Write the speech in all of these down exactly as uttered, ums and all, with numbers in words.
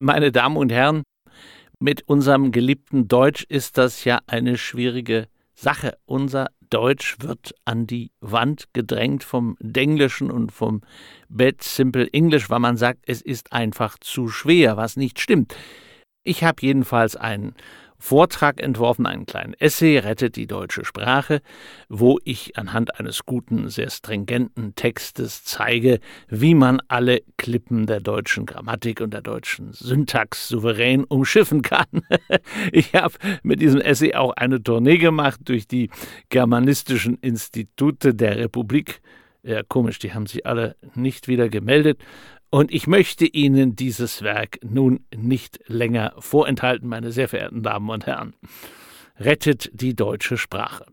Meine Damen und Herren, mit unserem geliebten Deutsch ist das ja eine schwierige Sache. Unser Deutsch wird an die Wand gedrängt vom Denglischen und vom Bad Simple English, weil man sagt, es ist einfach zu schwer, was nicht stimmt. Ich habe jedenfalls einen Vortrag entworfen, einen kleinen Essay, Rettet die deutsche Sprache, wo ich anhand eines guten, sehr stringenten Textes zeige, wie man alle Klippen der deutschen Grammatik und der deutschen Syntax souverän umschiffen kann. Ich habe mit diesem Essay auch eine Tournee gemacht durch die germanistischen Institute der Republik. Ja, komisch, die haben sich alle nicht wieder gemeldet. Und ich möchte Ihnen dieses Werk nun nicht länger vorenthalten, meine sehr verehrten Damen und Herren. Rettet die deutsche Sprache.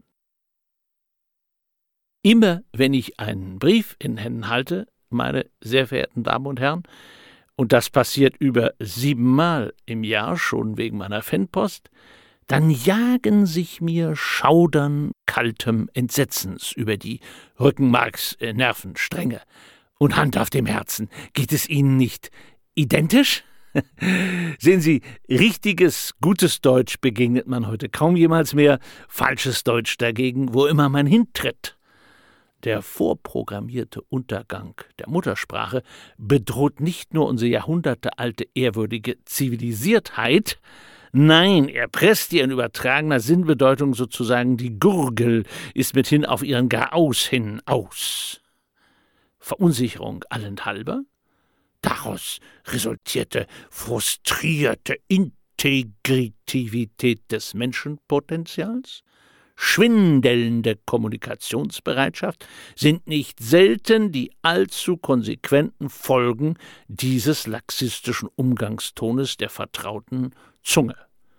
Immer wenn ich einen Brief in Händen halte, meine sehr verehrten Damen und Herren, und das passiert über siebenmal im Jahr, schon wegen meiner Fanpost, dann jagen sich mir Schaudern kaltem Entsetzens über die Rückenmarksnervenstränge. Und Hand auf dem Herzen, geht es Ihnen nicht identisch? Sehen Sie, richtiges, gutes Deutsch begegnet man heute kaum jemals mehr, falsches Deutsch dagegen, wo immer man hintritt. Der vorprogrammierte Untergang der Muttersprache bedroht nicht nur unsere jahrhundertealte ehrwürdige Zivilisiertheit, nein, er presst ihr in übertragener Sinnbedeutung sozusagen die Gurgel, ist mithin auf ihren Garaus hin aus. Verunsicherung allenthalber? Daraus resultierte frustrierte Integritivität des Menschenpotenzials? Schwindelnde Kommunikationsbereitschaft sind nicht selten die allzu konsequenten Folgen dieses laxistischen Umgangstones der vertrauten Zunge.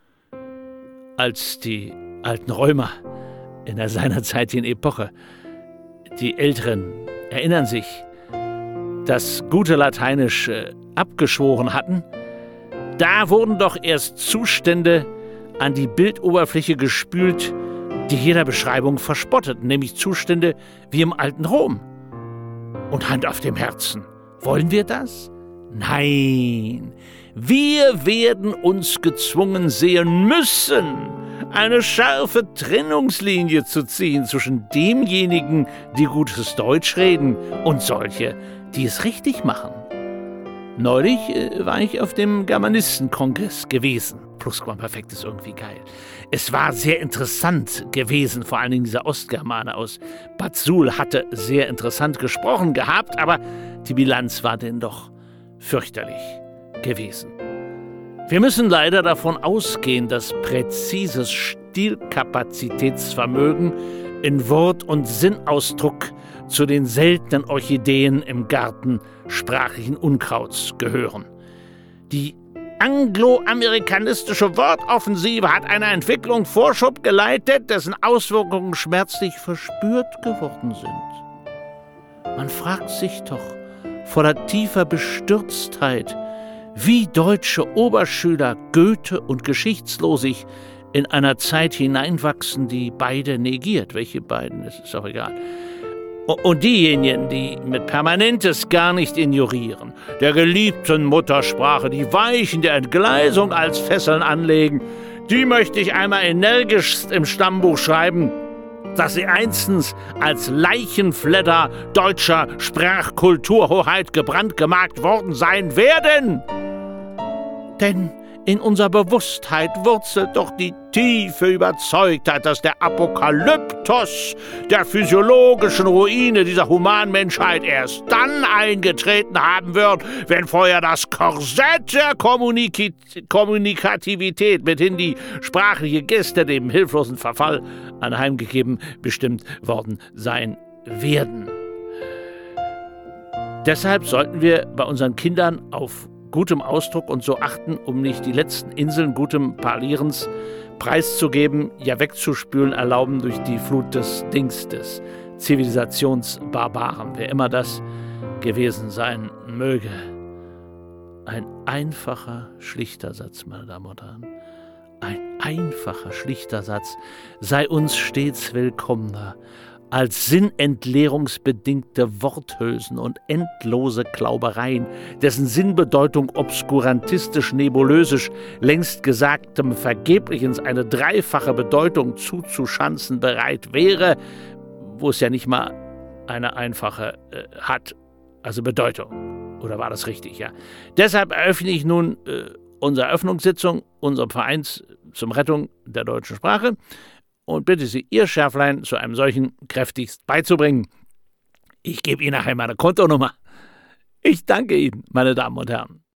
Als die alten Römer in der seinerzeitigen Epoche, die Älteren erinnern sich, das gute Lateinisch äh, abgeschworen hatten, da wurden doch erst Zustände an die Bildoberfläche gespült, die jeder Beschreibung verspotteten, nämlich Zustände wie im alten Rom. Und Hand auf dem Herzen, wollen wir das? Nein, wir werden uns gezwungen sehen müssen, eine scharfe Trennungslinie zu ziehen zwischen demjenigen, die gutes Deutsch reden, und solche, die es richtig machen. Neulich äh, war ich auf dem Germanistenkongress gewesen. Plusquamperfekt ist irgendwie geil. Es war sehr interessant gewesen, vor allen Dingen dieser Ostgermane aus Bad Suhl hatte sehr interessant gesprochen gehabt, aber die Bilanz war denn doch fürchterlich gewesen. Wir müssen leider davon ausgehen, dass präzises Stilkapazitätsvermögen in Wort- und Sinnausdruck zu den seltenen Orchideen im Garten sprachlichen Unkrauts gehören. Die angloamerikanistische Wortoffensive hat einer Entwicklung Vorschub geleitet, dessen Auswirkungen schmerzlich verspürt geworden sind. Man fragt sich doch voller tiefer Bestürztheit, wie deutsche Oberschüler Goethe und Geschichtslosig in einer Zeit hineinwachsen, die beide negiert. Welche beiden, das ist auch egal. Und diejenigen, die mit Permanentes gar nicht ignorieren, der geliebten Muttersprache, die Weichen der Entgleisung als Fesseln anlegen, die möchte ich einmal energischst im Stammbuch schreiben, dass sie einstens als Leichenfledder deutscher Sprachkulturhoheit gebrandgemarkt worden sein werden. Denn in unserer Bewusstheit wurzelt doch die tiefe Überzeugtheit, dass der Apokalyptos der physiologischen Ruine dieser Humanmenschheit erst dann eingetreten haben wird, wenn vorher das Korsett der Kommunik- Kommunikativität, mithin die sprachliche Geste dem hilflosen Verfall anheimgegeben bestimmt worden sein werden. Deshalb sollten wir bei unseren Kindern auf gutem Ausdruck und so achten, um nicht die letzten Inseln gutem Parlierens preiszugeben, ja wegzuspülen erlauben durch die Flut des Dings, des Zivilisationsbarbaren, wer immer das gewesen sein möge. Ein einfacher, schlichter Satz, meine Damen und Herren. Ein einfacher, schlichter Satz sei uns stets willkommener als sinnentleerungsbedingte Worthülsen und endlose Klaubereien, dessen Sinnbedeutung obskurantistisch-nebulösisch längst Gesagtem vergeblich ins eine dreifache Bedeutung zuzuschanzen bereit wäre, wo es ja nicht mal eine einfache äh, hat, also Bedeutung. Oder war das richtig, ja? Deshalb eröffne ich nun äh, unsere Eröffnungssitzung unserem Vereins zum Rettung der deutschen Sprache und bitte Sie, Ihr Schärflein zu einem solchen kräftigst beizubringen. Ich gebe Ihnen nachher meine Kontonummer. Ich danke Ihnen, meine Damen und Herren.